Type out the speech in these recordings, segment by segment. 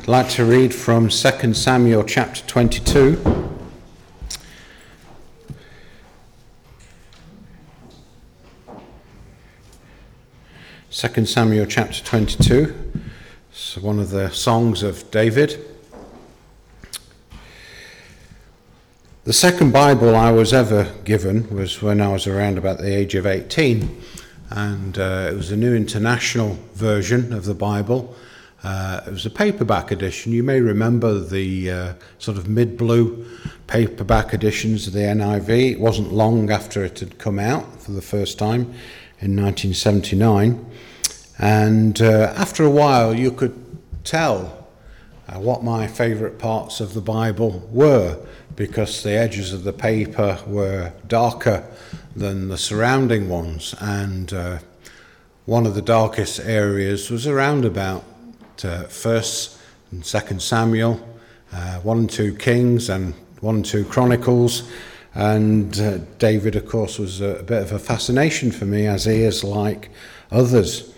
I'd like to read from 2 Samuel chapter 22. Second Samuel chapter 22. It's one of the songs of David. The second Bible I was ever given was when I was around about the age of 18, and it was a New International Version of the Bible. It was a paperback edition. You may remember the sort of mid-blue paperback editions of the NIV. It wasn't long after it had come out for the first time in 1979. And after a while, you could tell what my favourite parts of the Bible were, because the edges of the paper were darker than the surrounding ones. And one of the darkest areas was around about 1st and 2nd Samuel, 1 and 2 Kings, and 1 and 2 Chronicles. And David, of course, was a bit of a fascination for me, as he is like others.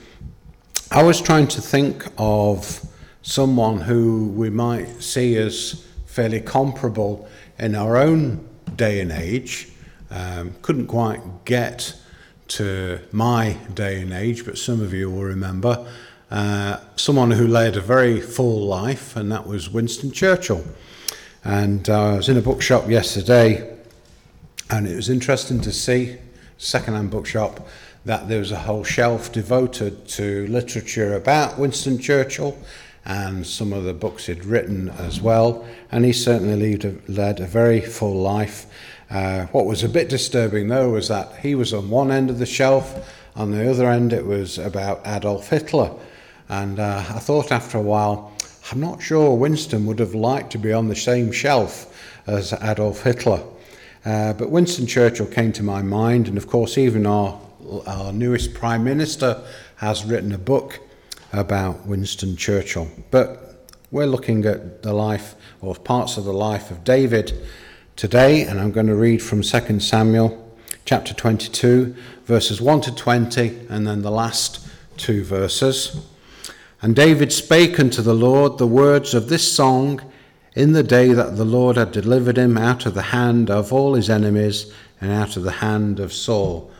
I was trying to think of someone who we might see as fairly comparable in our own day and age. Couldn't quite get to my day and age, but some of you will remember. Someone who led a very full life, and that was Winston Churchill. And I was in a bookshop yesterday, and it was interesting to see, second-hand bookshop, that there was a whole shelf devoted to literature about Winston Churchill and some of the books he'd written as well. And he certainly led a very full life. What was a bit disturbing, though, was that he was on one end of the shelf. On the other end, it was about Adolf Hitler. And I thought after a while, I'm not sure Winston would have liked to be on the same shelf as Adolf Hitler. But Winston Churchill came to my mind, and of course even our newest Prime Minister has written a book about Winston Churchill. But we're looking at the life, or parts of the life of David today, and I'm going to read from 2 Samuel chapter 22, verses 1 to 20, and then the last 2 verses. And David spake unto the Lord the words of this song in the day that the Lord had delivered him out of the hand of all his enemies and out of the hand of Saul.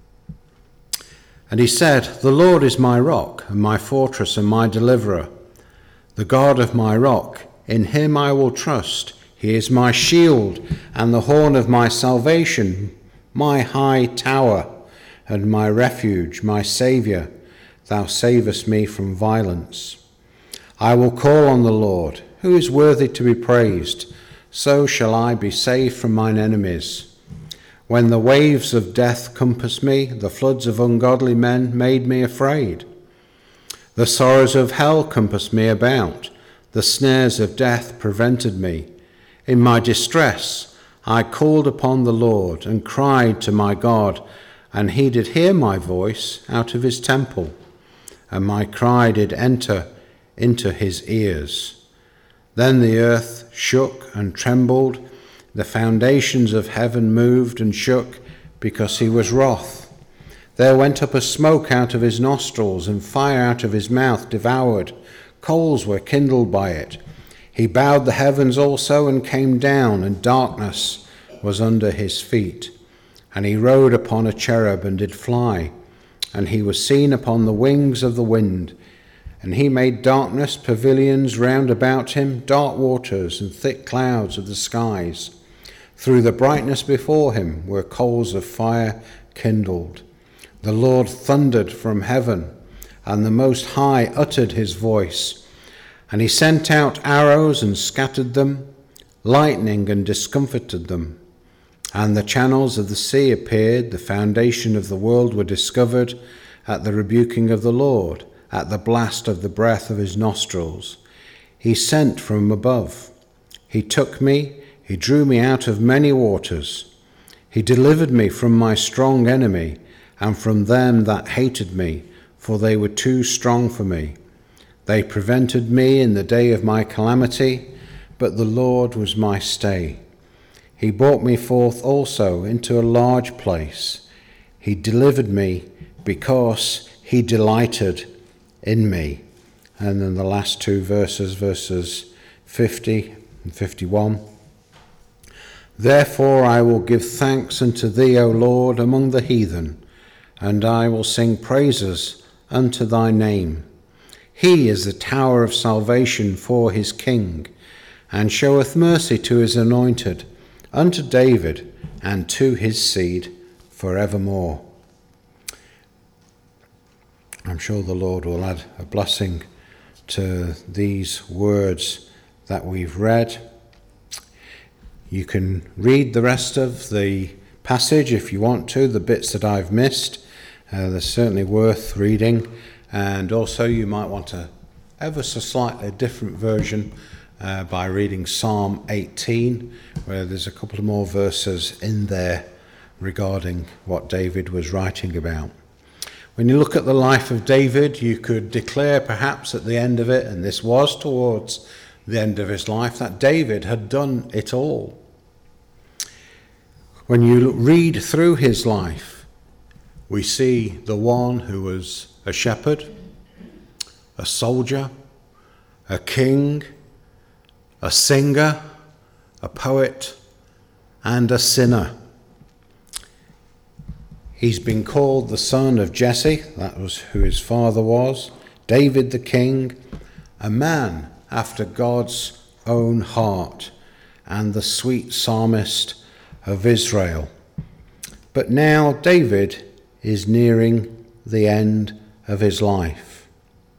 And he said, The Lord is my rock and my fortress and my deliverer, the God of my rock, in him I will trust. He is my shield and the horn of my salvation, my high tower and my refuge, my Saviour. Thou savest me from violence. I will call on the Lord, who is worthy to be praised. So shall I be saved from mine enemies. When the waves of death compassed me, the floods of ungodly men made me afraid. The sorrows of hell compassed me about. The snares of death prevented me. In my distress I called upon the Lord and cried to my God, and he did hear my voice out of his temple. And my cry did enter into his ears. Then the earth shook and trembled, the foundations of heaven moved and shook, because he was wroth. There went up a smoke out of his nostrils, and fire out of his mouth devoured. Coals were kindled by it. He bowed the heavens also, and came down, and darkness was under his feet. And he rode upon a cherub, and did fly. And he was seen upon the wings of the wind. And he made darkness pavilions round about him, dark waters and thick clouds of the skies. Through the brightness before him were coals of fire kindled. The Lord thundered from heaven, and the Most High uttered his voice. And he sent out arrows and scattered them, lightning and discomfited them. And the channels of the sea appeared, the foundation of the world were discovered at the rebuking of the Lord, at the blast of the breath of his nostrils. He sent from above. He took me, he drew me out of many waters. He delivered me from my strong enemy, and from them that hated me, for they were too strong for me. They prevented me in the day of my calamity, but the Lord was my stay. He brought me forth also into a large place. He delivered me because he delighted in me. and then the last two verses, verses 50 and 51. Therefore I will give thanks unto thee, O Lord, among the heathen, and I will sing praises unto thy name. He is the tower of salvation for his king, and showeth mercy to his anointed, unto David, and to his seed forevermore. I'm sure the Lord will add a blessing to these words that we've read. You can read the rest of the passage if you want to, the bits that I've missed. They're certainly worth reading. And also you might want a ever so slightly different version by reading Psalm 18, where there's a couple of more verses in there regarding what David was writing about. When you look at the life of David, you could declare perhaps at the end of it, and this was towards the end of his life, that David had done it all. When you read through his life, we see the one who was a shepherd, a soldier, a king, a singer, a poet, and a sinner. He's been called the son of Jesse, that was who his father was, David the king, a man after God's own heart, and the sweet psalmist of Israel. But now David is nearing the end of his life.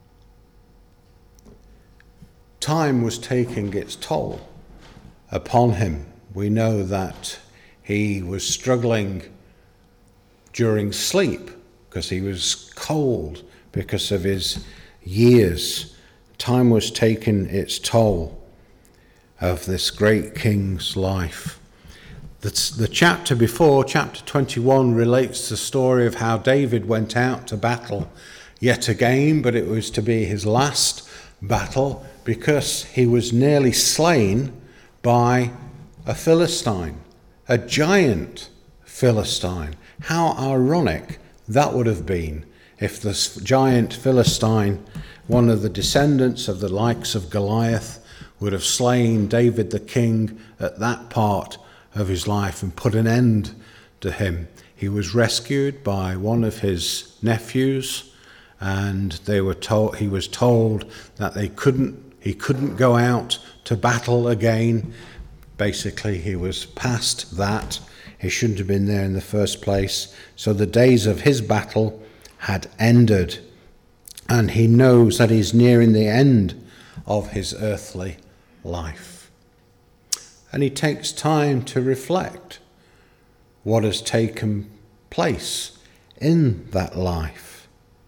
Time was taking its toll upon him. We know that he was struggling during sleep because he was cold because of his years. Time was taking its toll of this great king's life. The chapter before, chapter 21, relates the story of how David went out to battle yet again, but it was to be his last battle because he was nearly slain by a Philistine, a giant Philistine. How ironic that would have been if this giant Philistine, one of the descendants of the likes of Goliath, would have slain David the king at that part of his life and put an end to him. He was rescued by one of his nephews, and he was told that he couldn't go out to battle again. Basically, he was past that. He shouldn't have been there in the first place. So the days of his battle had ended, and he knows that he's nearing the end of his earthly life. And he takes time to reflect what has taken place in that life.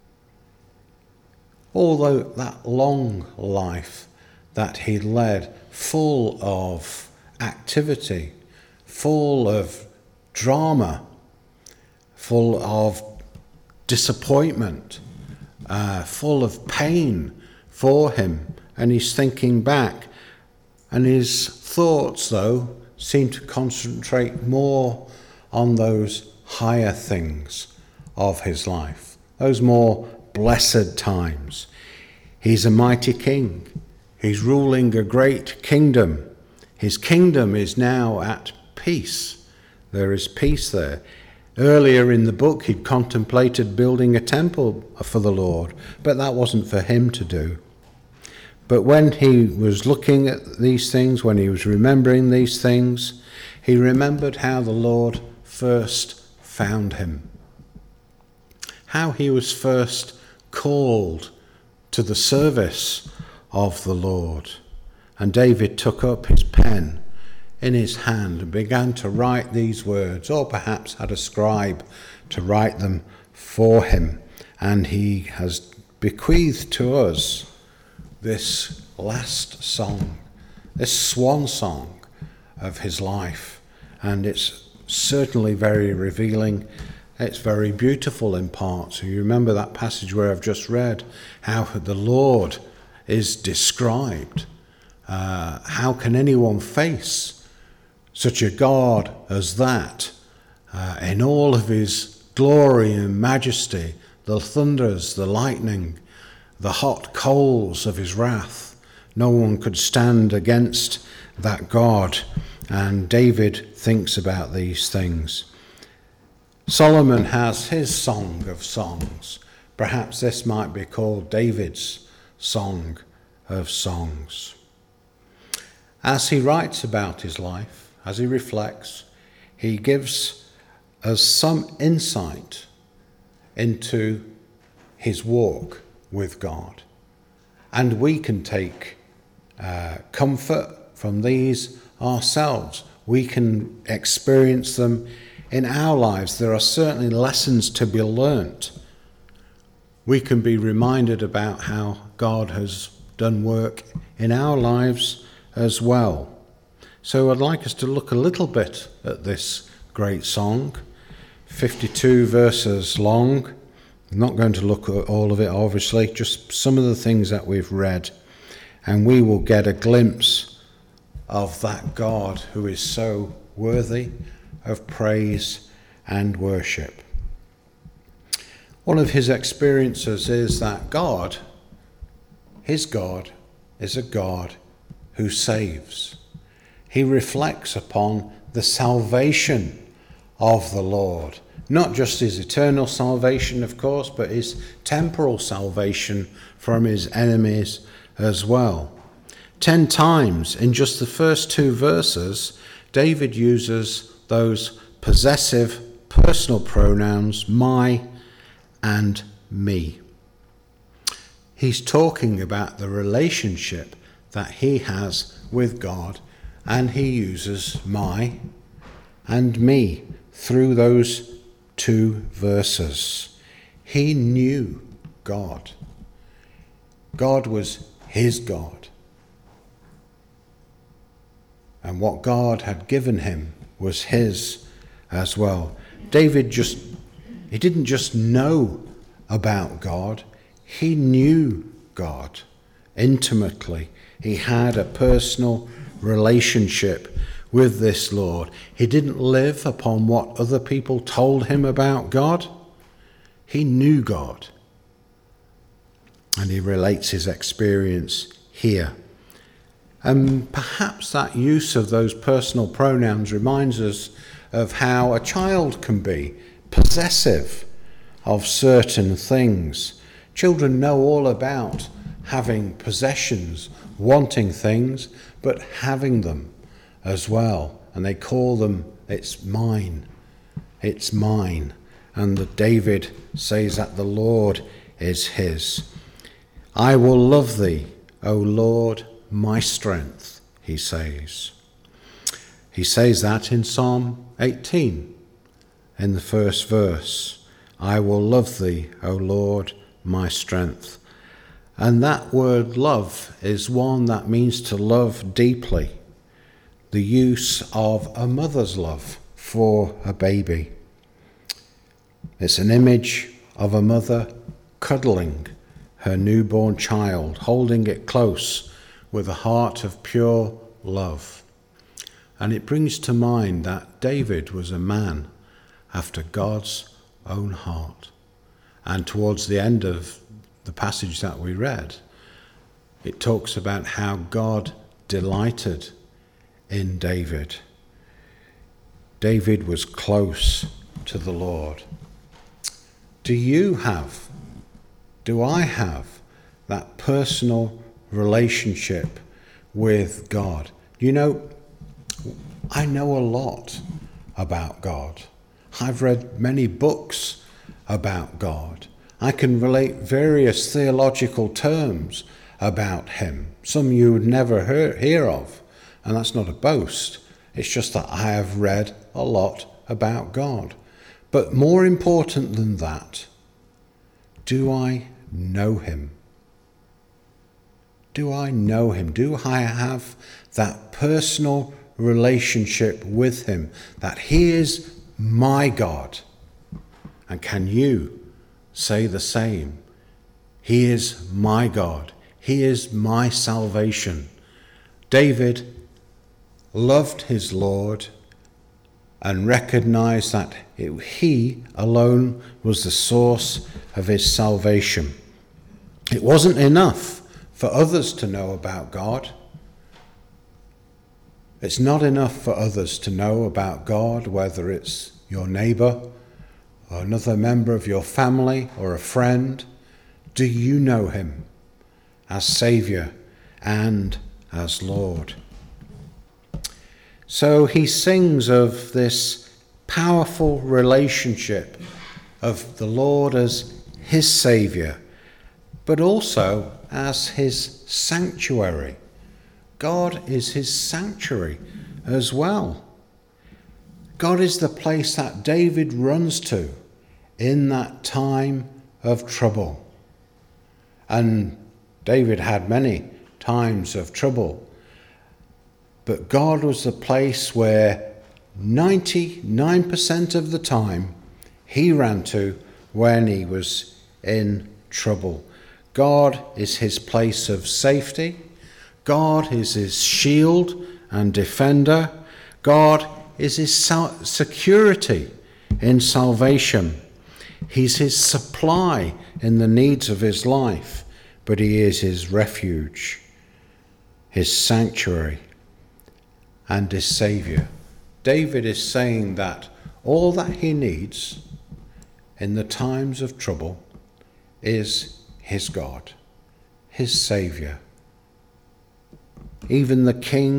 Although that long life that he led, full of activity, full of drama, full of disappointment, full of pain for him, and he's thinking back, and his thoughts, though, seem to concentrate more on those higher things of his life, those more blessed times. He's a mighty king. He's ruling a great kingdom. His kingdom is now at peace. There is peace there. Earlier in the book, he'd contemplated building a temple for the Lord, but that wasn't for him to do. But when he was looking at these things, when he was remembering these things, he remembered how the Lord first found him, how he was first called to the service of the Lord. And David took up his pen in his hand and began to write these words, or perhaps had a scribe to write them for him. And he has bequeathed to us this last song, this swan song of his life. And it's certainly very revealing. It's very beautiful in parts. So you remember that passage where I've just read, how the Lord is described. How can anyone face such a God as that in all of his glory and majesty, the thunders, the lightning, the hot coals of his wrath. No one could stand against that God. And David thinks about these things. Solomon has his song of songs. Perhaps this might be called David's song of songs. As he writes about his life, as he reflects, he gives us some insight into his walk with God. And we can take comfort from these ourselves. We can experience them in our lives. There are certainly lessons to be learnt. We can be reminded about how God has done work in our lives as well. So I'd like us to look a little bit at this great song, 52 verses long. I'm not going to look at all of it, obviously, just some of the things that we've read. And we will get a glimpse of that God who is so worthy of praise and worship. One of his experiences is that God, his God, is a God who saves. He reflects upon the salvation of the Lord. Not just his eternal salvation, of course, but his temporal salvation from his enemies as well. 10 times in just the first 2 verses, David uses those possessive personal pronouns, my and me. He's talking about the relationship that he has with God, and he uses my and me through those 2 verses. He knew God. God was his God. And what God had given him was his as well. David he didn't just know about God, he knew God intimately. He had a personal relationship with this Lord. He didn't live upon what other people told him about God. He knew God. And he relates his experience here. And perhaps that use of those personal pronouns reminds us of how a child can be possessive of certain things. Children know all about having possessions, wanting things, but having them as well. And they call them, it's mine, it's mine. And David says that the Lord is his. I will love thee, O Lord, my strength, he says. He says that in Psalm 18, in the first verse. I will love thee, O Lord, my strength. And that word love is one that means to love deeply. The use of a mother's love for a baby. It's an image of a mother cuddling her newborn child, holding it close with a heart of pure love. And it brings to mind that David was a man after God's own heart. And towards the end of the passage that we read, it talks about how God delighted in David. David was close to the Lord. Do I have that personal relationship with God? You know, I know a lot about God. I've read many books about God. I can relate various theological terms about him, some you would never hear of, and that's not a boast. It's just that I have read a lot about God. But more important than that, do I know him? Do I know him? Do I have that personal relationship with him, that he is my God? And can you say the same? He is my God. He is my salvation. David loved his Lord and recognized that he alone was the source of his salvation. It wasn't enough for others to know about God. It's not enough for others to know about God, whether it's your neighbour or another member of your family or a friend. Do you know him as Saviour and as Lord? So he sings of this powerful relationship of the Lord as his Saviour, but also as his sanctuary. God is his sanctuary as well. God is the place that David runs to in that time of trouble. And David had many times of trouble, but God was the place where 99% of the time he ran to when he was in trouble. God is his place of safety. God is his shield and defender. God is his security in salvation. He's his supply in the needs of his life, but he is his refuge, his sanctuary, and his Saviour. David is saying that all that he needs in the times of trouble is his God, his Saviour. Even the king